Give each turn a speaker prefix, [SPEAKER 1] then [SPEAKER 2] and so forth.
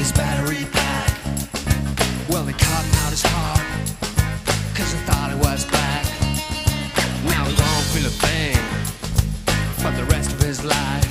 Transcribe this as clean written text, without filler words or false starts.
[SPEAKER 1] his battery pack. Well, they cut out his heart, cause I thought it was black. Now he won't feel a thing for the rest of his life.